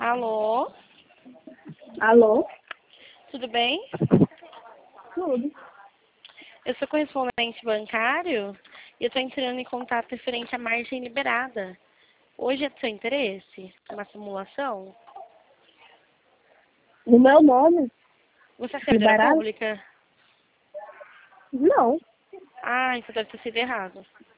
Alô? Alô? Tudo bem? Tudo. Eu sou correspondente bancário e eu estou entrando em contato referente à margem liberada. Hoje é do seu interesse? Uma simulação? No meu nome? Você é servidora Liberado? pública? Não. Ah, isso deve ter sido errado.